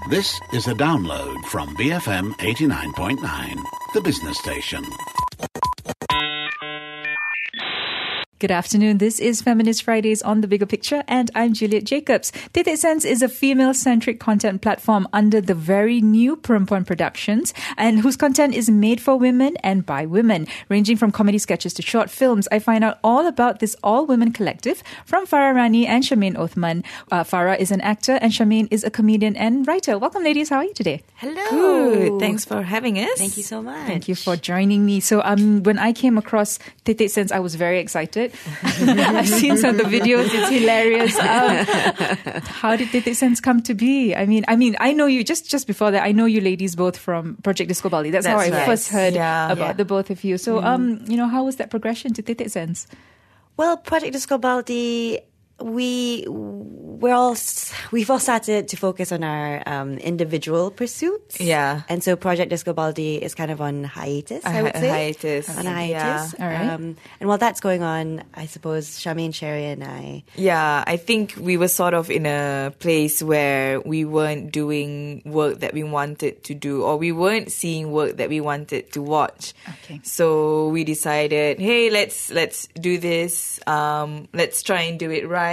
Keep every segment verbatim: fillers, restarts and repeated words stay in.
This is a download from B F M eighty-nine point nine, the business station. Good afternoon. This is Feminist Fridays on The Bigger Picture, and I'm Juliet Jacobs. Titik Sense is a female-centric content platform under the very new Perempuan Productions, and whose content is made for women and by women, ranging from comedy sketches to short films. I find out all about this all-women collective from Farah Rani and Shameen Othman. Uh, Farah is an actor, and Shameen is a comedian and writer. Welcome, ladies. How are you today? Hello. Good. Thanks for having us. Thank you so much. Thank you for joining me. So, um, when I came across Titik Sense, I was very excited. I've seen some of the videos. It's hilarious. Um, how did Titik Sense come to be? I mean, I mean, I know you just just before that. I know you ladies both from Project Disco Bali. That's, That's how I right. first heard Yeah. about Yeah. the both of you. So, mm. um, you know, how was that progression to Titik Sense? Well, Project Disco Baldi, we we're all we've all started to focus on our um, individual pursuits. Yeah. And so Project Disco Baldi is kind of on hiatus. I A would hi- say hiatus. on a hiatus. Yeah. All right. Um, and while that's going on, I suppose Shameen, Sherry, and I. Yeah, I think we were sort of in a place where we weren't doing work that we wanted to do, or we weren't seeing work that we wanted to watch. Okay. So we decided, hey, let's let's do this. Um, let's try and do it right.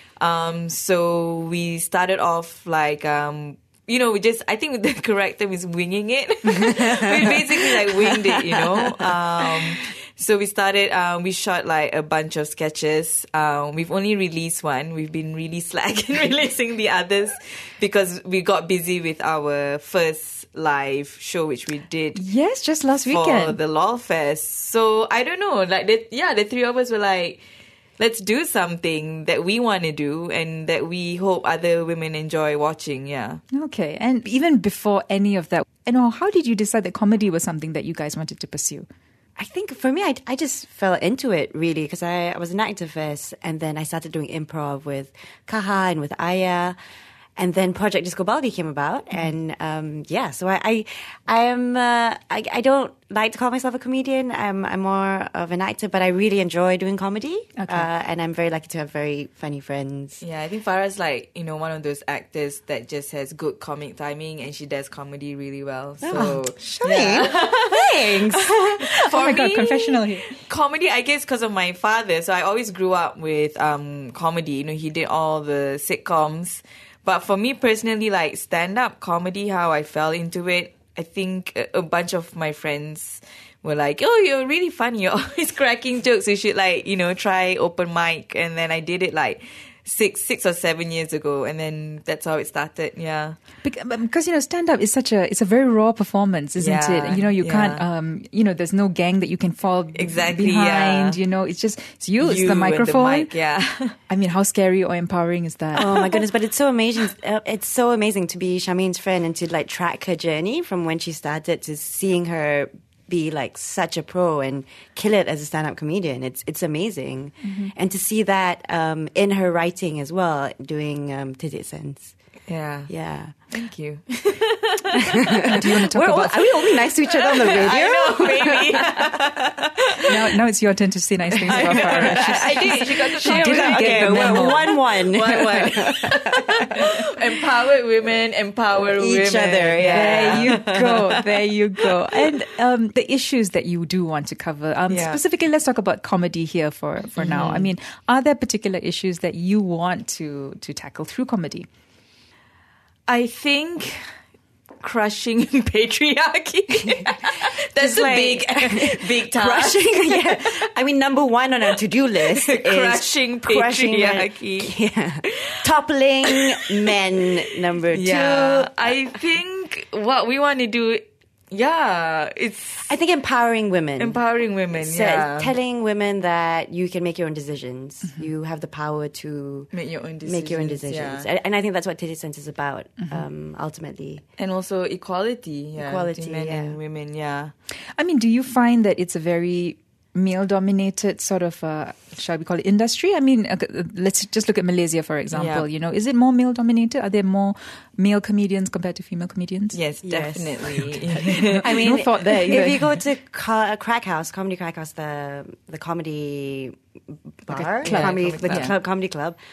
Um, so we started off like, um, you know, we just, I think the correct term is winging it. We basically like winged it, you know. Um, so we started, um, we shot like a bunch of sketches. Um, we've only released one. We've been really slack in releasing the others because we got busy with our first live show, which we did. Yes, just last for weekend. the Law Fest. So I don't know, like, the, yeah, the three of us were like, let's do something that we want to do and that we hope other women enjoy watching. Yeah. Okay. And even before any of that, you know, how did you decide that comedy was something that you guys wanted to pursue? I think for me, I, I just fell into it really because I, I was an actor first, and then I started doing improv with Kaha and with Aya. And then Project Disco Baldi came about, and um, yeah, so I, I, I am, uh, I, I don't like to call myself a comedian. I'm, I'm more of an actor, but I really enjoy doing comedy, Okay. uh, and I'm very lucky to have very funny friends. Yeah, I think Farah's like, you know, one of those actors that just has good comic timing and she does comedy really well. So, yeah. Thanks. Oh my God, me, confessional here. Comedy, I guess, because of my father. So I always grew up with um, comedy. You know, he did all the sitcoms. But for me personally, like stand-up comedy, how I fell into it, I think a, a bunch of my friends were like, oh, you're really funny. You're always cracking jokes. You should like, you know, try open mic. And then I did it like six, six or seven years ago. And then that's how it started. Yeah. Because, you know, stand-up is such a, it's a very raw performance, isn't Yeah, it? You know, you yeah. can't, um, you know, there's no gang that you can fall Exactly, behind, yeah. you know, it's just, it's you, it's You the and microphone. mic, yeah. I mean, how scary or empowering is that? Oh my goodness, but it's so amazing. Uh, it's so amazing to be Shameen's friend and to like track her journey from when she started to seeing her be like such a pro and kill it as a stand-up comedian. It's it's amazing. Mm-hmm. And to see that um, in her writing as well, doing um, Titik Sense. Yeah. Yeah. Thank you. Do you want to talk We're all, about... are we only nice to each other on the radio? I know, maybe. now, now it's your turn to say nice things about Farah. She's- I did. She got to She talk didn't about- get the well, memo. one one. One, one. Empowered women, empower Each women. other, yeah. There you go. There you go. And um, the issues that you do want to cover. Um, Yeah. Specifically, let's talk about comedy here for, for Mm-hmm. now. I mean, are there particular issues that you want to, to tackle through comedy? I think crushing patriarchy. That's Just a like- big, big task. Crushing, yeah. I mean, number one on our to-do list is Crushing crushing men- patriarchy. yeah. Toppling men, number Yeah, two. I think what we want to do, yeah, it's I think empowering women. empowering women. So yeah, telling women that you can make your own decisions. Mm-hmm. You have the power to make your own decisions. make your own decisions. yeah. And, and I think that's what Titik Sense is about, mm-hmm. um, ultimately. And also equality. Yeah, Equality, between men yeah. and women. Yeah. I mean, do you find that it's a very male-dominated sort of, uh, shall we call it, industry? I mean, uh, let's just look at Malaysia, for example. Yeah. You know, is it more male-dominated? Are there more male comedians compared to female comedians? Yes, Yes. definitely. I mean, No thought there either. if you go to ca- Crack House, Comedy Crack House, the the comedy bar, club. comedy, Yeah, the comedy club, comedy club.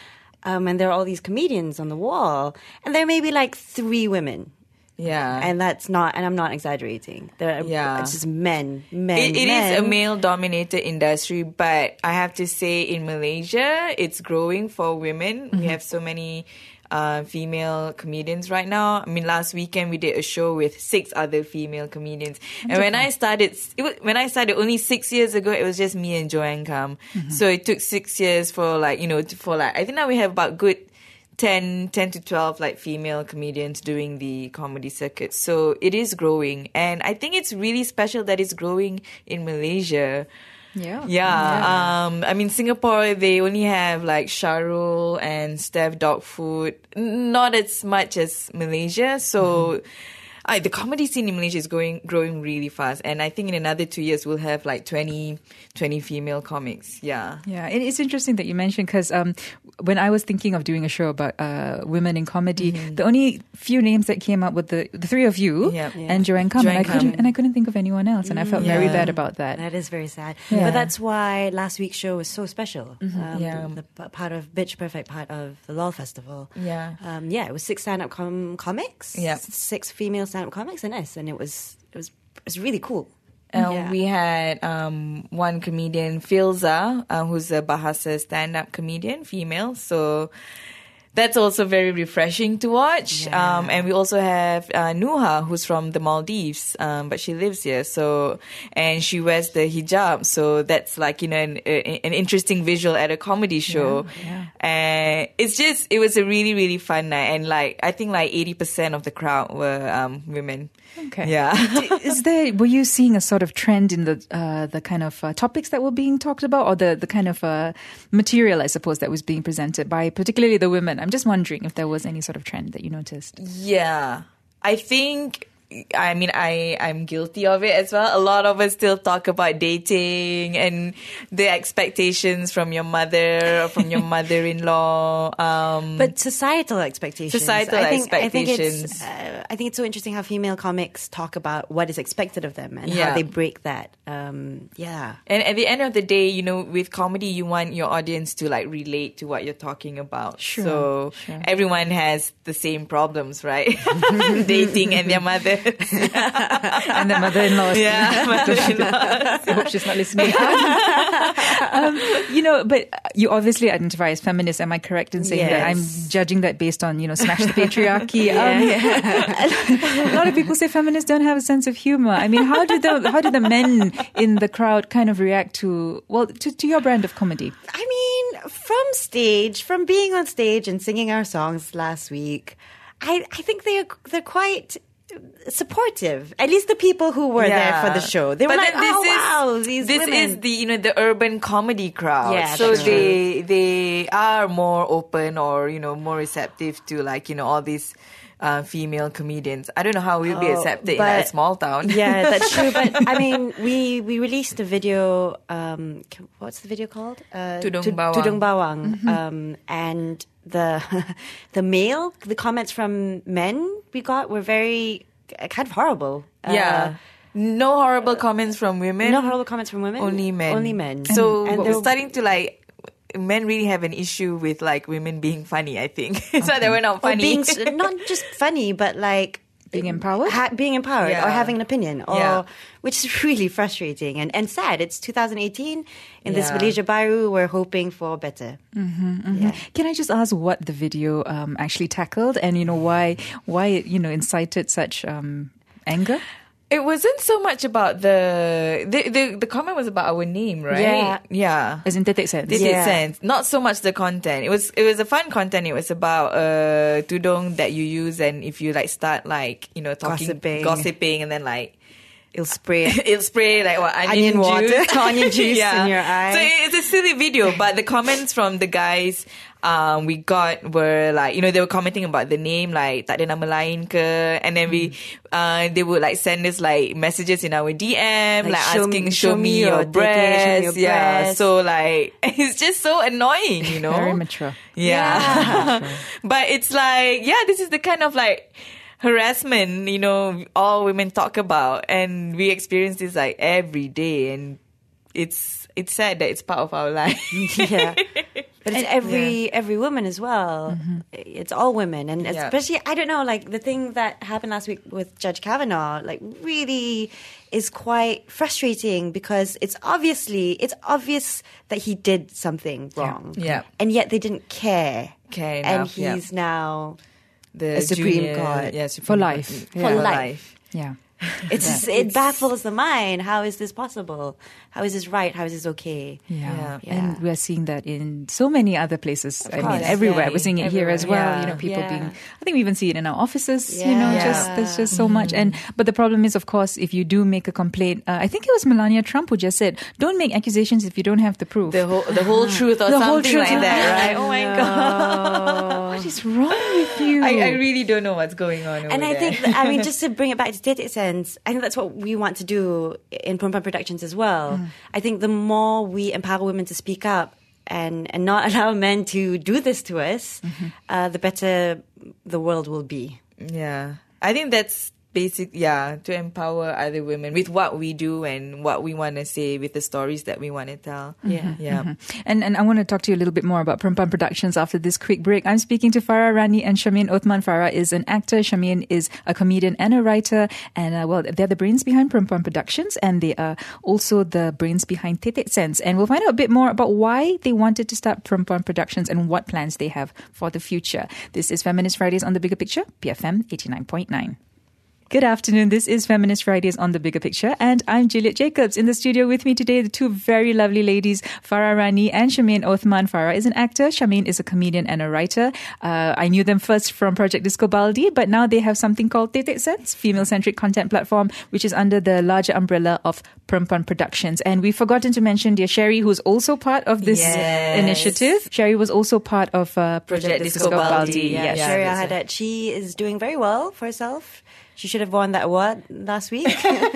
um, and there are all these comedians on the wall, and there may be like three women. Yeah. And that's not, and I'm not exaggerating. There are, Yeah. It's just men, men, It, it men. is a male-dominated industry, but I have to say in Malaysia, it's growing for women. Mm-hmm. We have so many uh, female comedians right now. I mean, last weekend we did a show with six other female comedians. And when I started, it was, when I started only six years ago, it was just me and Joanne Kam. Mm-hmm. So it took six years for like, you know, for like, I think now we have about good ten, ten to twelve like female comedians doing the comedy circuit. So it is growing. And I think it's really special that it's growing in Malaysia. Yeah. Yeah. Um, I mean, Singapore, they only have like Sharul and Steph Dogfood. N- Not as much as Malaysia. So I, the comedy scene in Malaysia is going growing really fast. And I think in another two years, we'll have like twenty, twenty female comics. Yeah. Yeah, and it's interesting that you mentioned because um, when I was thinking of doing a show about uh, women in comedy, the only few names that came up with the the three of you Yeah. and Joanne Kam, and Joanne I couldn't Kam. and I couldn't think of anyone else, and I felt very Yeah. bad about that. That is very sad. Yeah. But that's why last week's show was so special. Um, Yeah. the, the part of Bitch Perfect part of the L O L Festival. Yeah. Um, yeah, it was six stand-up com- comics. Yeah. S- Six female stand-up comics and us, and it was it was it was really cool. And Yeah. we had um, one comedian, Filza, uh, who's a Bahasa stand-up comedian, female. So that's also very refreshing to watch. Yeah. Um, and we also have uh, Nuha, who's from the Maldives, um, but she lives here. So, and she wears the hijab. So that's like, you know, an, an interesting visual at a comedy show. yeah. And it's just, it was a really, really fun night. And like, I think like eighty percent of the crowd were um, women. Okay. Yeah. Is there? Were you seeing a sort of trend in the uh, the kind of uh, topics that were being talked about, or the the kind of uh, material, I suppose, that was being presented by particularly the women? I'm just wondering if there was any sort of trend that you noticed. Yeah. I think, I mean, I, I'm guilty of it as well. A lot of us still talk about dating and the expectations from your mother or from your mother-in-law. Um, But societal expectations. Societal I think, I think expectations. it's, uh, I think it's so interesting how female comics talk about what is expected of them and Yeah. how they break that. Um, yeah. and at the end of the day, you know, with comedy, you want your audience to like relate to what you're talking about. Sure, So sure. everyone has the same problems, right? Dating and their mother. And the mother-in-law. Yeah, mother-in-law. I hope she's not listening. um, you know, but you obviously identify as feminist. Am I correct in saying that? I'm Yes. judging that based on, you know, smash the patriarchy. Um, a lot of people say feminists don't have a sense of humor. I mean, how do the how do the men in the crowd kind of react to well to, to your brand of comedy? I mean, from stage, from being on stage and singing our songs last week, I, I think they're they're quite supportive. At least the people who were there for the show, they were But like, then "Oh wow, these this women." is the you know the urban comedy crowd. Yeah, so that's they they are more open or you know more receptive to like you know all these uh, female comedians. I don't know how we'll be Oh, accepted in but- a small town. Yeah, that's true. But I mean, we we released a video. Um, what's the video called? Uh, Tudung Tu- Bawang. Tudung Bawang. Um, and the the male, the comments from men we got were very uh, kind of horrible. Yeah. No horrible comments from Uh, women. no horrible comments from women. Only men. Only men. So And we're there- starting to like. Men really have an issue with like women being funny. I think it's not that we're not or funny. being s- not just funny, but like Being empowered? ha- being empowered, Yeah. or having an opinion, or Yeah. which is really frustrating and, and sad. It's two thousand eighteen in this Yeah. Malaysia Baru. We're hoping for better. Yeah. Can I just ask what the video um, actually tackled, and you know why why it you know incited such um, anger? It wasn't so much about the the, the the comment was about our name, right? Yeah. Yeah. As in Tetek sense. Did Yeah. it sense? Not so much the content. It was it was a fun content. It was about uh tudung that you use, and if you like start like you know talking Gossiping. gossiping and then like It'll spray. it'll spray like what onion, Onion water, juice, onion juice in your eye. So it's a silly video, but the comments from the guys um, we got were like, you know, they were commenting about the name, like tak ada nama lain ke, and then we, uh, they would like send us like messages in our D M, like, Like, show asking, me- show, show me me your your titty, breast, show me your yeah. breast. So like, it's just so annoying, you know. Very mature. Yeah. But it's like, yeah, this is the kind of like harassment, you know, all women talk about, and we experience this like every day, and it's it's sad that it's part of our life. Yeah. But it's every every woman as well. It's all women, and Yeah. especially I don't know, like the thing that happened last week with Judge Kavanaugh, like really is quite frustrating because it's obviously it's obvious that he did something wrong, Yeah. and yet they didn't care, Care and enough, yeah. he's now The A Supreme junior- God. yeah, Supreme For God. life. Yeah, For for life. Yeah. it's just, it baffles the mind. How is this possible? How is this right? How is this okay? Yeah. Yeah. And we're seeing that in so many other places. I mean, course, everywhere. yeah. We're seeing it here as well. Everywhere. You know, people Yeah. being, I think we even see it in our offices, you know, Yeah. just, there's just so much. And, but the problem is, of course, if you do make a complaint, uh, I think it was Melania Trump who just said, don't make accusations if you don't have the proof. The whole the whole truth or The whole something truth. like that, right? Oh my god. What is wrong with you? I, I really don't know what's going on over And I there. think, that, I mean, just to bring it back to Titik Sense, I think that's what we want to do in Perempuan Productions as well. I think the more we empower women to speak up and, and not allow men to do this to us, uh, the better the world will be. Yeah. I think that's basic, yeah, to empower other women with what we do and what we want to say with the stories that we want to tell. Yeah. Yeah. And and I want to talk to you a little bit more about Perempuan Productions after this quick break. I'm speaking to Farah Rani and Shamin Othman. Farah is an actor. Shamin is a comedian and a writer. And uh, well, they're the brains behind Perempuan Productions, and they are also the brains behind Titik Sense. And we'll find out a bit more about why they wanted to start Perempuan Productions and what plans they have for the future. This is Feminist Fridays on The Bigger Picture, B F M eighty-nine point nine. Good afternoon. This is Feminist Fridays on The Bigger Picture, and I'm Juliet Jacobs. In the studio with me today, the two very lovely ladies, Farah Rani and Shamin Othman. Farah is an actor. Shamin is a comedian and a writer. Uh, I knew them first from Project Disco Baldi, but now they have something called Titik Sense, female-centric content platform, which is under the larger umbrella of Perempuan Productions. And we've forgotten to mention dear Sherry, who's also part of this Yes. initiative. Sherry was also part of uh, Project Disco Baldi. Yeah, Yes. Sharia Yeah, Haddad, she is doing very well for herself. She should have won that award last week.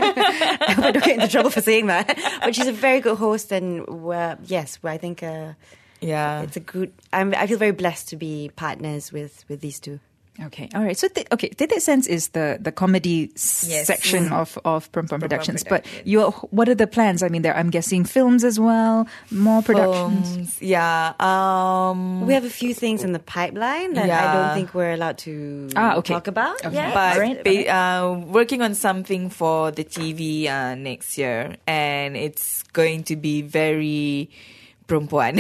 I hope I don't get into trouble for saying that. But she's a very good host, and uh, yes, I think uh, Yeah. it's a good. I'm, I feel very blessed to be partners with, with these two. Okay, all right. So, th- okay, Titik Sense is the, the comedy s- Yes. section of, of Perempuan Productions. But Productions. you, what are the plans? I mean, there, I'm guessing films as well, more productions. Films, yeah. Um, We have a few things in the pipeline that I Yeah. don't think we're allowed to Ah, okay. talk about. Okay. yet. but Alright, ba- uh, working on something for the T V uh, next year, and it's going to be very perempuan.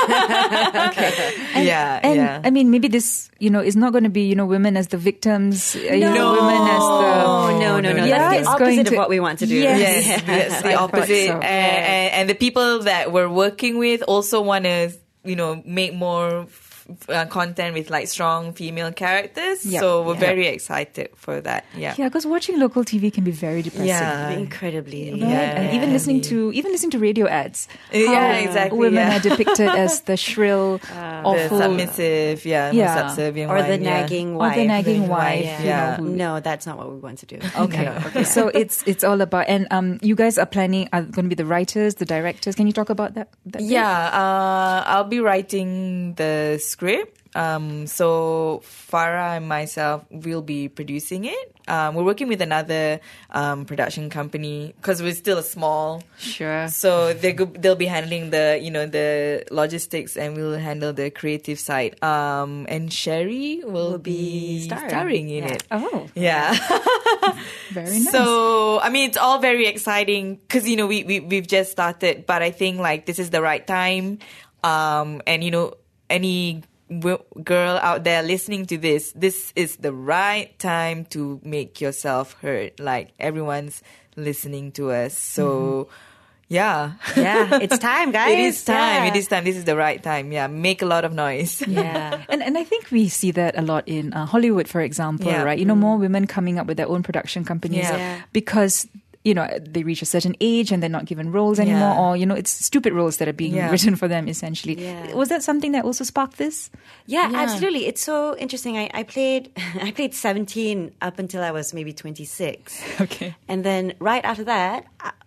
yeah, And yeah. I mean, maybe this, you know, is not going to be, you know, women as the victims, uh, you know, women as the. Oh, no, no, no. Yeah, That's it's the going opposite to- of what we want to do. Yes. Yes, yes, the I thought opposite. so. And, and, and the people that we're working with also want to, you know, make more uh, content with like strong female characters. Yeah. So we're Yeah. very excited for that. Yeah. Yeah, because watching local T V can be very depressing. Yeah. Incredibly. Right? Yeah. And even listening to even listening to radio ads, Yeah, how exactly, women yeah. are depicted as the shrill, The awful, submissive, yeah, Yeah. more subservient Or the one, yeah. nagging or wife. the nagging The wife. wife, you yeah. know, who- No, that's not what we want to do. Okay. okay. So it's it's all about, and um, you guys are planning, are going to be the writers, the directors. Can you talk about that? that bit? Yeah, uh, I'll be writing the script. Um, so Farah and myself will be producing it. Um, we're working with another um, production company because we're still a small. Sure. So they go, they'll be handling the you know the logistics, and we'll handle the creative side. Um, and Sherry will, Will be be starring. starring in Yeah. it. Oh, Yeah. very nice. So, I mean, it's all very exciting because, you know, we, we, we've just started, but I think like this is the right time. Um, and, you know, any w- girl out there listening to this, this is the right time to make yourself heard. Like everyone's listening to us. So, yeah. Yeah, it's time, guys. It is time. Yeah. It is time. This is the right time. Yeah. Make a lot of noise. Yeah. And and I think we see that a lot in uh, Hollywood, for example, Yeah. right? You know, more women coming up with their own production companies Yeah. Yeah. because, you know, they reach a certain age and they're not given roles anymore, Yeah. or, you know, it's stupid roles that are being Yeah. written for them, essentially. Yeah. Was that something that also sparked this? Yeah, Yeah. absolutely. It's so interesting. I, I played I played seventeen up until I was maybe twenty-six. Okay. And then right after that, I,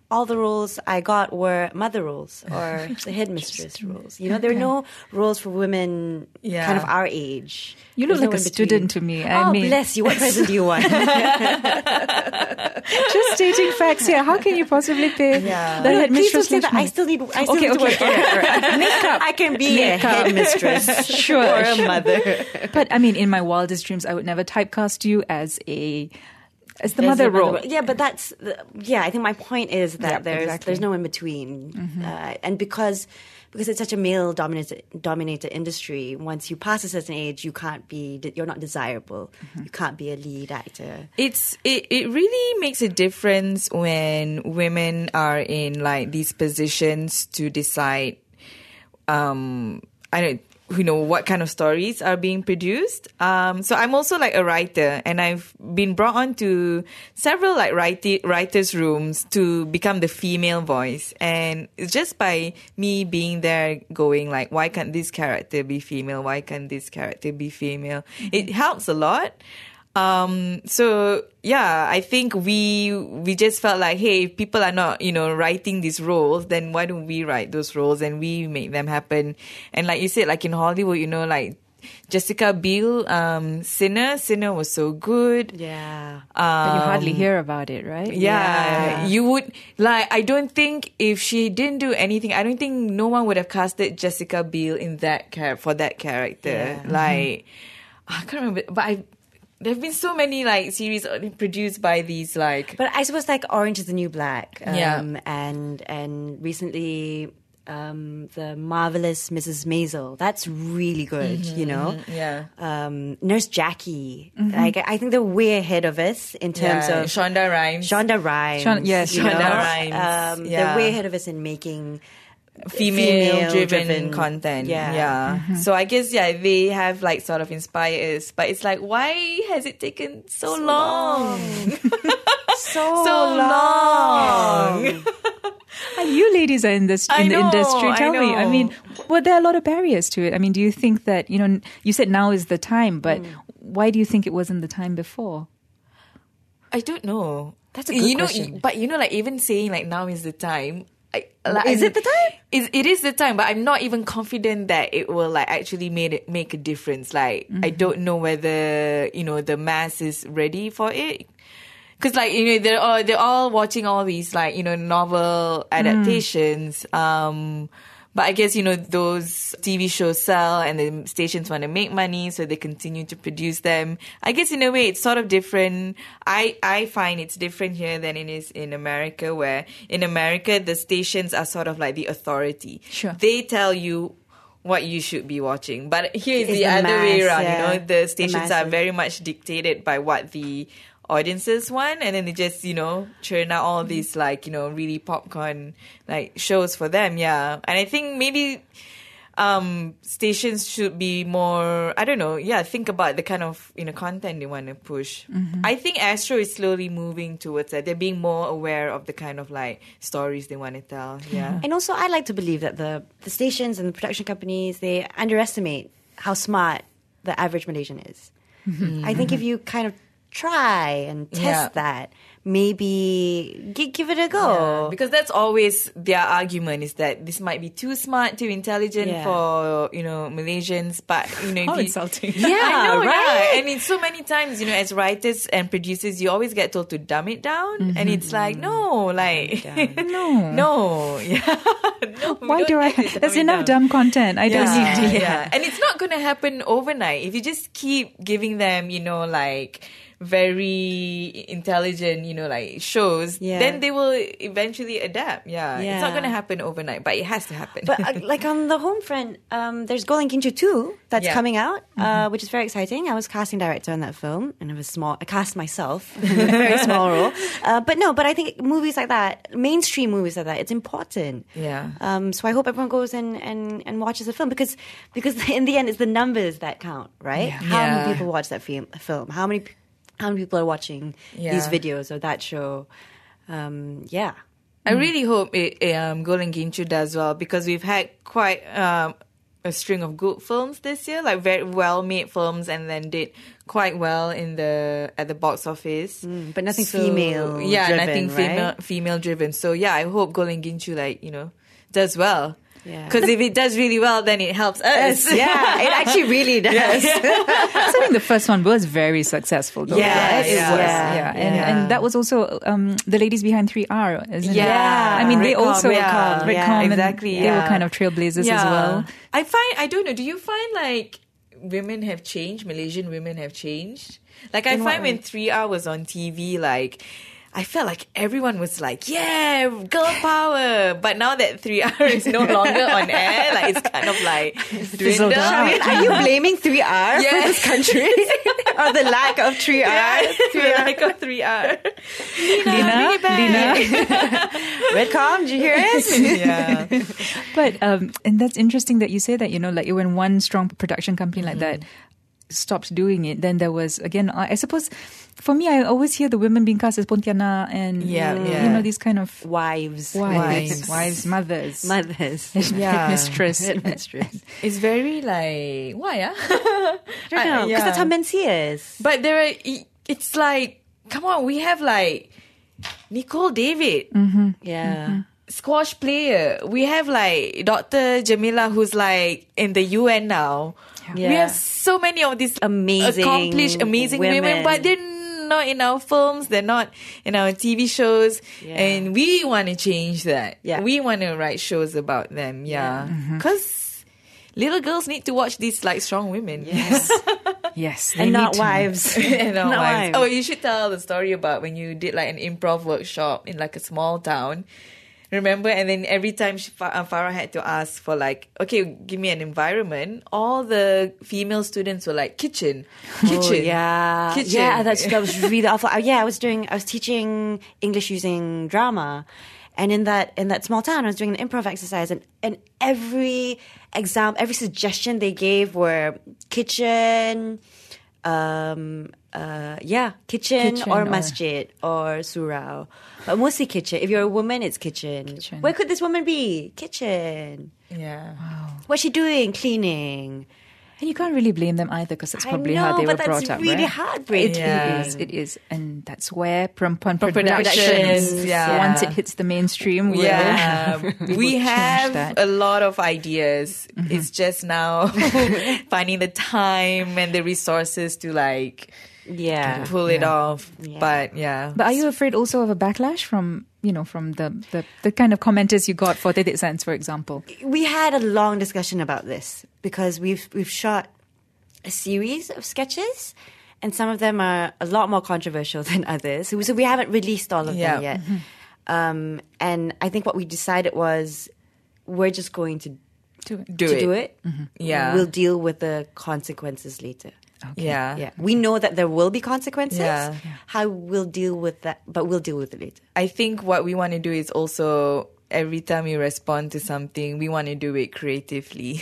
all the roles I got were mother roles or the headmistress roles. You know, there are no roles for women Yeah. kind of our age. You look There's like no a in between. student to me. I Oh, mean, bless you. What present do you want? just stating facts here. How can you possibly pay Yeah. the Please don't headmistress say much that. I money? still need, I still Okay, need to okay, work on it. Makeup. I can be a Makeup. headmistress. Sure, Or a sure. mother. But I mean, in my wildest dreams, I would never typecast you as a as the There's mother a role. Yeah, but that's the, yeah. I think my point is that Yep, there's exactly. there's no in between, uh, and because because it's such a male dominated dominated industry. Once you pass a certain age, you can't be you're not desirable. You can't be a lead actor. It's it, it really makes a difference when women are in like these positions to decide um I don't you know what kind of stories are being produced. Um so I'm also like a writer, and I've been brought on to several like writi- writers' rooms to become the female voice, and it's just by me being there going like, why can't this character be female? Why can't this character be female? It helps a lot. Um, so yeah, I think we we just felt like, hey, if people are not, you know, writing these roles, then why don't we write those roles and we make them happen? And like you said, like in Hollywood, you know, like Jessica Biel, um, Sinner, Sinner was so good. Yeah. But you hardly Um, hear about it, right? Yeah, Yeah. you would like. I don't think if she didn't do anything, I don't think no one would have casted Jessica Biel in that char- for that character. Yeah. Like, I can't remember, but I. There have been so many like series produced by these like. But I suppose like Orange is the New Black. Um, Yeah. And and recently, um, the marvelous Missus Maisel. That's really good. You know. yeah. Um, Nurse Jackie. Like I think they're way ahead of us in terms Yeah, of Shonda Rhimes, Shonda Rhimes. Shon- yes, you Shonda know? Rhimes, Um, yeah. They're way ahead of us in making female-driven female-driven- content. Yeah. Yeah. So I guess yeah, they have like sort of inspired us, but it's like, why has it taken so, long? so, So long. And you ladies are in this I in the know, industry. I Tell me, I know. mean, were there a lot of barriers to it? I mean, do you think that, you know, you said now is the time, but why do you think it wasn't the time before? I don't know. That's a good you know, question. But you know, like even saying like now is the time. I, like, Is I'm- it the time? It, it is the time, but I'm not even confident that it will like actually made it, make a difference. Like I don't know whether you know the mass is ready for it. Because like you know they're all they're all watching all these like you know novel adaptations. Um, but I guess you know those T V shows sell, and the stations want to make money, so they continue to produce them. I guess in a way it's sort of different. I I find it's different here than it is in America, where in America the stations are sort of like the authority. Sure. They tell you what you should be watching, but here is It's the, the other way mass, around. yeah. You know, the The stations are masses. very much dictated by what the audiences want, and then they just you know churn out all these like you know really popcorn like shows for them. Yeah, and I think maybe um stations should be more, I don't know, yeah, think about the kind of you know content they want to push. I think Astro is slowly moving towards that. They're being more aware of the kind of like stories they want to tell. Yeah. And also, I like to believe that the, the stations and the production companies, they underestimate how smart the average Malaysian is. I think if you kind of try and test Yeah. that, maybe gi- give it a Yeah, go. because that's always their argument, is that this might be too smart, too intelligent Yeah. for you know Malaysians. But you know, if How you, insulting. Yeah, I know, right? yeah. And it's so many times, you know, as writers and producers, you always get told to dumb it down, and it's like, no, like No. no, yeah, no. we Why don't do I? need to dumb There's it enough down. dumb content. I don't Yeah, need to. yeah. And it's not going to happen overnight. If you just keep giving them, you know, like very intelligent, you know, like shows, Yeah. then they will eventually adapt. Yeah. It's not Yeah. going to happen overnight, but it has to happen. But uh, like on the home front, um, there's Golden Ginchu two that's Yeah. coming out, uh, which is very exciting. I was casting director on that film, and it was small. I cast myself in a very small role. Uh, but no, but I think movies like that, mainstream movies like that, it's important. Yeah. Um, so I hope everyone goes and, and, and watches the film, because because in the end, it's the numbers that count, right? How Yeah. many people watch that film? Film? How many how many people are watching Yeah. these videos or that show? Um, yeah. I really hope it, um, Golden Ginchu does well, because we've had quite um, a string of good films this year, like very well made films, and then did quite well in the at the box office. Mm, but nothing female Yeah, driven, nothing female right? female driven. So yeah, I hope Golden Ginchu like you know does well. Yeah. Because if it does really well, then it helps us. Yeah, it actually really does. So I think the first one was very successful, though. Yes, right? It yeah. was. Yeah. Yeah. And, Yeah. and that was also um, the ladies behind three R, isn't Yeah. it? I mean, they Redcom, also yeah. Redcom, Yeah, and exactly, They were yeah. kind of trailblazers as well. I find I don't know. Do you find like women have changed? Malaysian women have changed. Like I In what find when way? three R was on T V, like I felt like everyone was like, "Yeah, girl power." But now that three R is no longer on air, like it's kind of like Fizzled dwindled. out. Are you blaming three R for Yes. this country? Or the lack of three R? Yeah, three R. like a three R. Lina, Lina. Redcom, did you hear us? Yeah. But um, and that's interesting that you say that, you know, like when one strong production company like that stopped doing it, then there was, again, I, I suppose, for me, I always hear the women being cast as Pontiana and, Yeah, mm, yeah. you know, these kind of Wives. wives, Wives. wives, mothers, Mothers. Yeah. mistress. Mistress. It's very like why ah? Because yeah. that's how Mencia is. But there are, it's like, come on, we have like Nicole David, Yeah. squash player. We have like Doctor Jamila, who's like in the U N now. Yeah. We have so many of these Amazing accomplished, amazing women, women. but they're not in our films. They're not in our T V shows, Yeah. and we want to change that. Yeah. We want to write shows about them. Yeah, because little girls need to watch these like strong women. Yes. Yes. they And need not to. wives. And not Not wives. wives. Oh, you should tell the story about when you did like an improv workshop in like a small town. Remember? And then every time she, Fa- uh, Farah had to ask for like, okay, give me an environment. All the female students were like, kitchen, kitchen. Oh, yeah. Kitchen. Yeah, that's, that was really awful. Uh, Yeah, I was doing, I was teaching English using drama. And in that, in that small town, I was doing an improv exercise, and, and every exam, every suggestion they gave were kitchen, um, uh, yeah, kitchen, Kitchen or or- masjid or surau. But mostly kitchen. If you're a woman, it's kitchen. Kitchen. Where could this woman be? Kitchen. Yeah. What's she doing? Cleaning. And you can't really blame them either, because that's I probably know, how they were but brought that's up, really right? heartbreaking. Yeah. It is, it is. And that's where Perempuan From Productions, Productions, yeah. once it hits the mainstream, will, Yeah, will we change have that. a lot of ideas. It's just now finding the time and the resources to like Yeah. pull it off. Yeah. But yeah, But are you afraid also of a backlash from, you know, from the, the, the kind of commenters you got for Tetek Sense, for example? We had a long discussion about this because we've we've shot a series of sketches, and some of them are a lot more controversial than others. So we haven't released all of Yeah. them yet. Um, and I think what we decided was we're just going to Do it. do to it. do it. Yeah. We'll deal with the consequences later. Yeah. Yeah, we know that there will be consequences. Yeah. How we'll deal with that, but we'll deal with it later. I think what we want to do is also every time we respond to something, we want to do it creatively.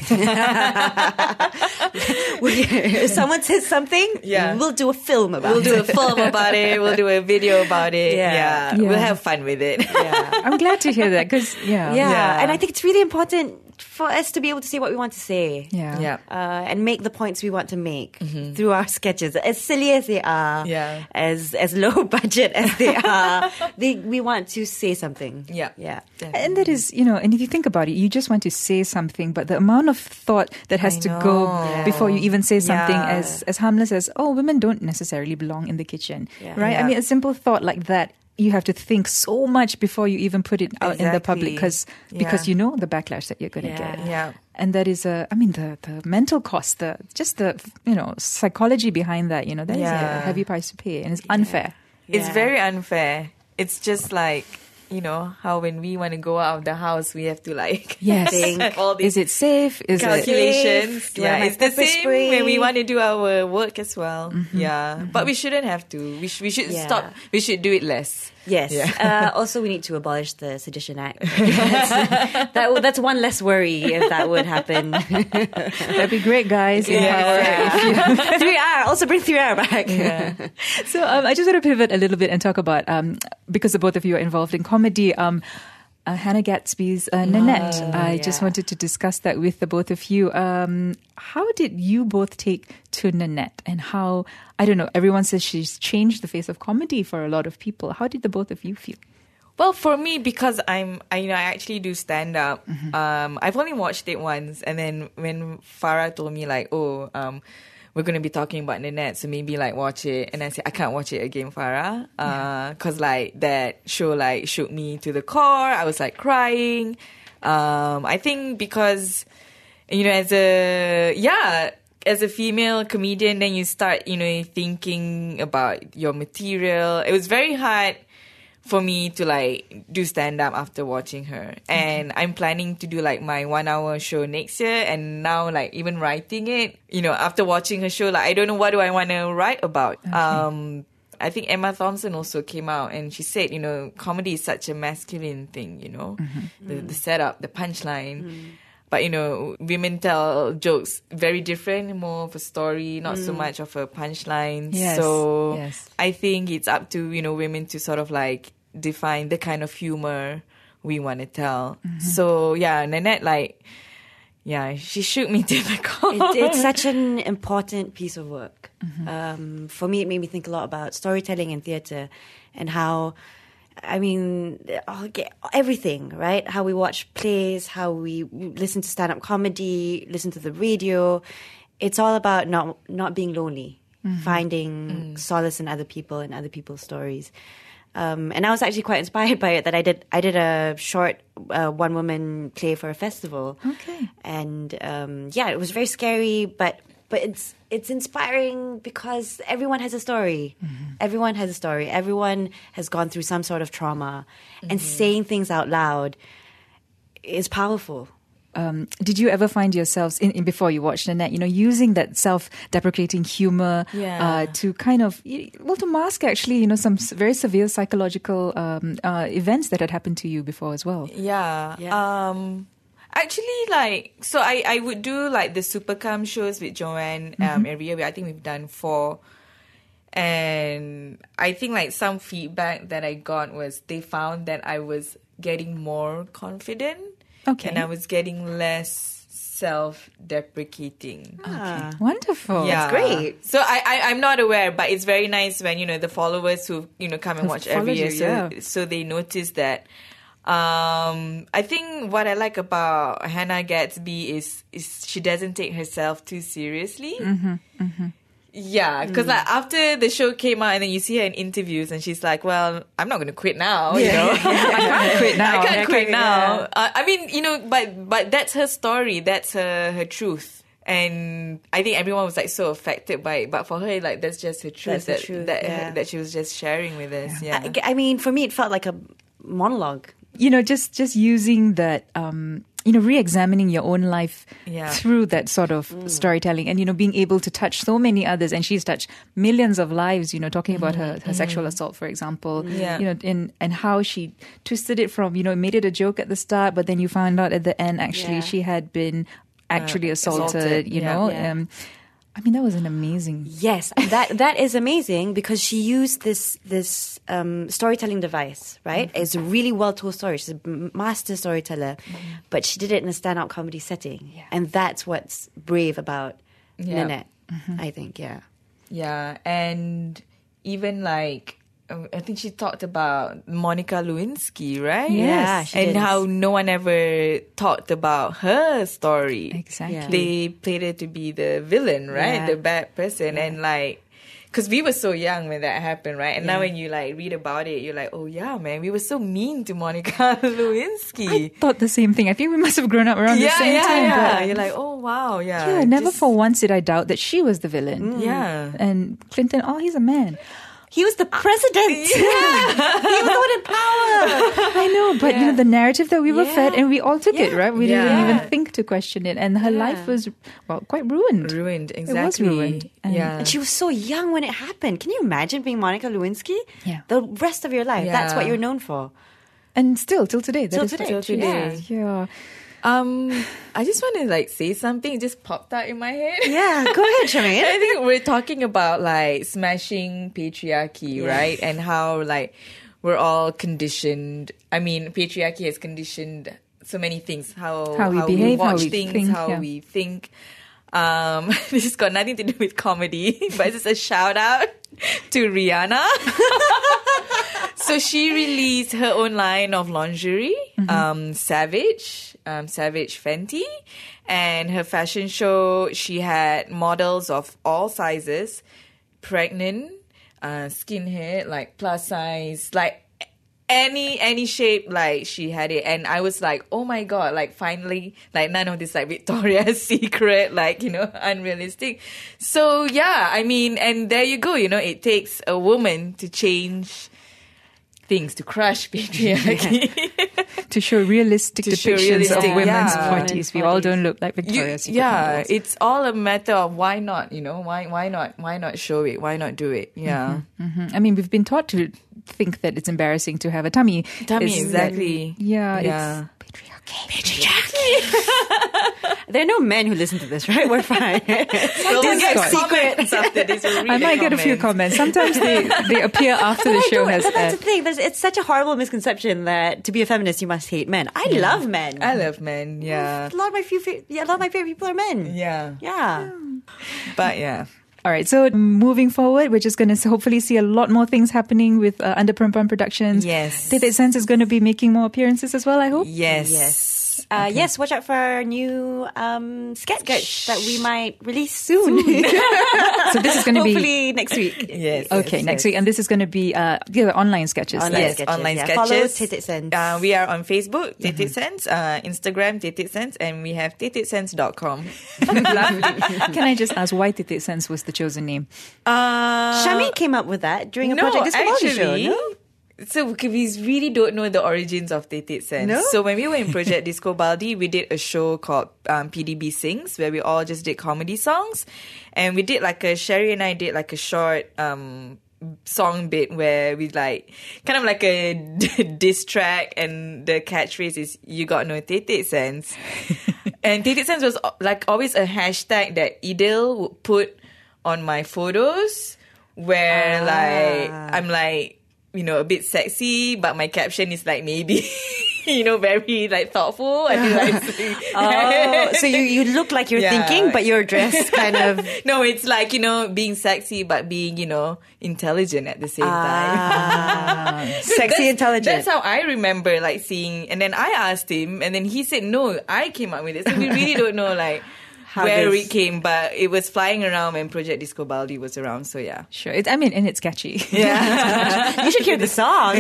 If someone says something, Yeah. we'll do a film about We'll it. do a film about it. We'll do a video about it. Yeah. Yeah. Yeah. We'll have fun with it. Yeah. I'm glad to hear that, because, yeah. Yeah. Yeah. And I think it's really important for us to be able to say what we want to say. Yeah. Yeah. Uh, and make the points we want to make through our sketches, as silly as they are, Yeah. as as low budget as they are. they, we want to say something. Yeah. yeah. And that is, you know, and if you think about it, you just want to say something, but the amount of thought that has I to know. go Yeah. before you even say something Yeah. as, as harmless as, oh, women don't necessarily belong in the kitchen, Yeah. right? I Yeah. mean, a simple thought like that, you have to think so much before you even put it out in the public, Exactly. because because Yeah. you know the backlash that you're going to Yeah. get. Yeah. And that is a, I mean, the, the mental cost, the just the, you know, psychology behind that, you know, that is Yeah. a heavy price to pay, and it's unfair. It's Yeah. very unfair. It's just like, you know, how when we want to go out of the house, we have to like Yes. Think. all these Is it safe? Is it? calculations. Do I have Yeah, my it's the pepper same spray? when we want to do our work as well. Yeah, but we shouldn't have to. We, sh- we should Yeah. stop. We should do it less. Yes. Yeah. Uh, also, we need to abolish the Sedition Act. that's, that, that's one less worry if that would happen. That'd be great, guys. in Yeah. power. three R. Also bring three R back. So um, I just want to pivot a little bit and talk about, um, because the both of you are involved in comedy, um, uh, Hannah Gatsby's uh, Nanette. Oh, I just yeah. wanted to discuss that with the both of you. Um, how did you both take to Nanette, and how, I don't know, everyone says she's changed the face of comedy for a lot of people. How did the both of you feel? Well, for me, because I'm, I, you know, I actually do stand up. Mm-hmm. Um, I've only watched it once, and then when Farah told me like, oh, um, we're going to be talking about Nanette, so maybe like watch it, and I said I can't watch it again, Farah, uh, cause like that show like shook me to the core. I was like crying. Um, I think because, you know, as a yeah. as a female comedian, then you start, you know, thinking about your material. It was very hard for me to like do stand up after watching her. And I'm planning to do like my one hour show next year. And now like even writing it, you know, after watching her show, like I don't know what do I want to write about. Okay. Um, I think Emma Thompson also came out and she said, you know, comedy is such a masculine thing, you know, Mm-hmm. the, the setup, the punchline. But, you know, women tell jokes very different, more of a story, not so much of a punchline. Yes, So yes. I think it's up to, you know, women to sort of like define the kind of humor we want to tell. So, yeah, Nanette, like, yeah, she shook me to the core. It, it's such an important piece of work. Um, for me, it made me think a lot about storytelling and theatre and how, I mean, oh, get- everything, right? How we watch plays, how we listen to stand-up comedy, listen to the radio. It's all about not not being lonely, finding solace in other people and other people's stories. Um, and I was actually quite inspired by it. That I did I did a short uh, one woman play for a festival. Okay. And um, yeah, it was very scary, but but it's it's inspiring because everyone has a story. Everyone has a story. Everyone has gone through some sort of trauma, and saying things out loud is powerful. Um, did you ever find yourselves in, in before you watched Nanette, you know, using that self-deprecating humor Yeah. uh, to kind of well to mask actually, you know, some s- very severe psychological um, uh, events that had happened to you before as well? Yeah. Yeah. Um, actually, like, so I, I would do like the Supercam shows with Joanne um, every year. I think we've done four. And I think like some feedback that I got was they found that I was getting more confident. Okay. And I was getting less self-deprecating. Ah. Wonderful. Yeah, great. So I, I I'm not aware, but it's very nice when you know the followers who you know come and Who've watch every followed year, you, so yeah. so they notice that. Um, I think what I like about Hannah Gatsby is is she doesn't take herself too seriously. Yeah, because like after the show came out, and then you see her in interviews, and she's like, "Well, I'm not going to quit now." You know, I can't quit now. I can't quit now. Uh, I mean, you know, but but that's her story. That's her her truth. And I think everyone was like so affected by it, but for her, like that's just her truth That's the that truth, that, yeah. that she was just sharing with us. Yeah, I, I mean, for me, it felt like a monologue. You know, just just using that, um, you know, re-examining your own life Yeah. through that sort of storytelling, and you know, being able to touch so many others. And she's touched millions of lives. You know, talking about her, her sexual assault, for example. Yeah. You know, in and how she twisted it from, you know, made it a joke at the start, but then you found out at the end actually Yeah. she had been actually Uh, assaulted. assaulted, You yeah. know, Yeah. um, I mean, that was an amazing. Yes, that that is amazing because she used this this um, storytelling device, right? It's a really well told story. She's a m- master storyteller, but she did it in a stand up comedy setting, Yeah. and that's what's brave about Yeah. Nanette. I think, yeah. yeah, and even like. um, I think she talked about Monica Lewinsky, right? Yeah, she and did. how no one ever talked about her story. Exactly. Yeah. They played her to be the villain, right? Yeah. The bad person. And like, because we were so young when that happened, right? And now Yeah. when you like read about it, you're like, oh yeah, man, we were so mean to Monica Lewinsky. I thought the same thing. I think we must have grown up around yeah, the same yeah, time. yeah. but- You're like, oh wow, yeah. yeah, never Just- for once did I doubt that she was the villain. Yeah. And Clinton, oh, he's a man. He was the president. Yeah. He was the one in power. I know, but you know the narrative that we were Yeah. fed, and we all took it, Yeah. right? We Yeah. didn't even think to question it, and her Yeah. life was well quite ruined. Ruined, It exactly. was ruined. And- yeah. And she was so young when it happened. Can you imagine being Monica Lewinsky? Yeah. The rest of your life. That's Yeah. what you're known for. And still, till today, that Till is today, true. till today. Yeah. Um, I just want to like say something. It just popped out in my head. Yeah, go ahead, I Charmaine. think we're talking about like smashing patriarchy, Yeah. right? And how like we're all conditioned. I mean, patriarchy has conditioned so many things. How How we behave, how watch we things, think, how yeah. we think. Um, this has got nothing to do with comedy, but it's just a shout out to Rihanna. So she released her own line of lingerie, mm-hmm. um, Savage, um, Savage Fenty. And her fashion show, she had models of all sizes, pregnant, uh, skinhead, like plus size, like any any shape, like she had it. And I was like, oh my God, like finally, like none of this like Victoria's Secret, like, you know, unrealistic. So yeah, I mean, and there you go, you know, it takes a woman to change things, to crush patriarchy. To show realistic To show depictions realistic, of women's yeah. bodies. We all don't look like Victoria's Secret yeah, models. it's all a matter of why not, you know, why why not why not show it, why not do it? Yeah. Mhm. I mean, we've been taught to think that it's embarrassing to have a tummy. Tummy, It's- exactly. Yeah, Yeah. it's patriarchy. There are no men who listen to this, right? We're fine. So we'll get Discord. comments after this. We'll read I the might get a few comments. Sometimes they, they appear after the I show don't- has but that's aired. the thing. There's, it's such a horrible misconception that to be a feminist you must hate men. I love men. I love men, yeah. a lot of my few, fa- yeah, a lot of my favorite people are men. Yeah. Yeah. But yeah. All right, so moving forward, we're just going to hopefully see a lot more things happening with uh, Under Perempuan Productions. Yes. Tete Sense is going to be making more appearances as well, I hope. Yes. Yes. Uh, Yes, watch out for our new um, sketch, sketch that we might release soon. So this is going to be... Hopefully next week. Yes. Okay, yes, next yes. week. And this is going to be uh, yeah, online sketches. Online like- Yes, sketches, online yeah. sketches. Follow Tete Sense. Uh, we are on Facebook, Tete Sense, uh, Instagram, Tete Sense, and we have tete sense dot com. Can I just ask why Tete Sense was the chosen name? Uh, Shami came up with that during a no, Project Disco Baldi actually, show, no? So okay, we really don't know the origins of Tete Sense. No? So when we were in Project Disco Baldi, we did a show called um, P D B Sings, where we all just did comedy songs, and we did like a Sherry and I did like a short um, song bit where we like kind of like a diss track, and the catchphrase is "You got no Tete Sense," and Tete Sense was like always a hashtag that Idil would put on my photos, where Ah. like I'm like, you know, a bit sexy, but my caption is like maybe, you know, very like thoughtful. I feel like, Oh, so you, you look like you're Yeah. thinking, but you're dressed kind of... no, it's like, you know, being sexy, but being, you know, intelligent at the same time. Ah, So sexy, that's- intelligent. That's how I remember like seeing, and then I asked him, and then he said, no, I came up with it. So we really don't know like How where this- it came, but it was flying around when Project Disco Baldi was around. So yeah. Sure. It, I mean, and it's catchy. Yeah. You should hear the song.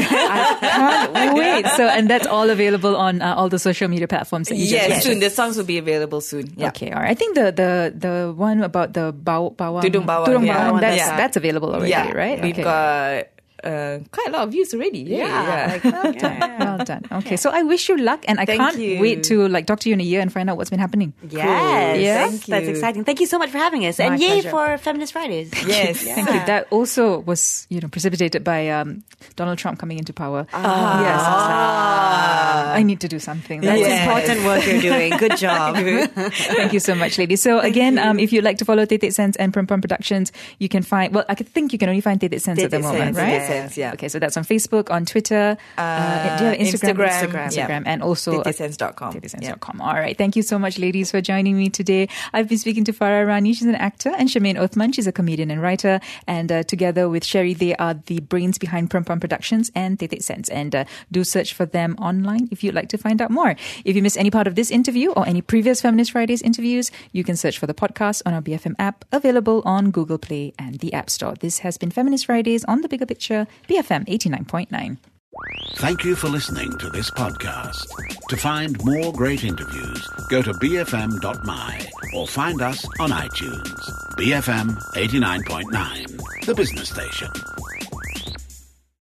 I can't wait. So, and that's all available on uh, all the social media platforms that you just Yes, mentioned. soon. The songs will be available soon. Yeah. Okay, all right. I think the the the one about the bao, bawang, Tudung Bawang, Tudung yeah. Bawang, that's Yeah. that's available already, Yeah, right? We've Okay. got uh, quite a lot of views already. Yeah, yeah. like, Well done. Well done. Okay, so I wish you luck, and I Thank can't you. wait to like talk to you in a year and find out what's been happening. Yes, Yeah. that's, Thank that's you. exciting. Thank you so much for having us, My and yay pleasure. for Feminist Fridays. Yes. Thank you. That also was, you know, precipitated by um, Donald Trump coming into power. Ah. Yes, I was like, Ah. I need to do something. That's Yes. important work you're doing. Good job. Thank you so much, ladies. So again, um, if you'd like to follow Tete Sense and Perempuan Productions, you can find, well, I could think you can only find Tete Sense at the Tete moment, Sense, right? Tete Sense, yeah. Okay, so that's on Facebook, on Twitter, uh, do you have Instagram? Instagram, Instagram, yeah. Instagram, and also tete sense dot com. tete sense dot com. All right. Thank you so much, ladies, for joining me today. I've been speaking to Farah Rani. She's an actor, and Shemaine Othman. She's a comedian and writer. And uh, together with Sherry, they are the brains behind Perempuan Productions and Tete Sense. And uh, do search for them online if you'd like to find out more. If you missed any part of this interview or any previous Feminist Fridays interviews, you can search for the podcast on our B F M app, available on Google Play and the App Store. This has been Feminist Fridays on The Bigger Picture, B F M eighty-nine point nine. Thank you for listening to this podcast. To find more great interviews, go to b f m dot m y or find us on iTunes. B F M eighty-nine point nine, the business station.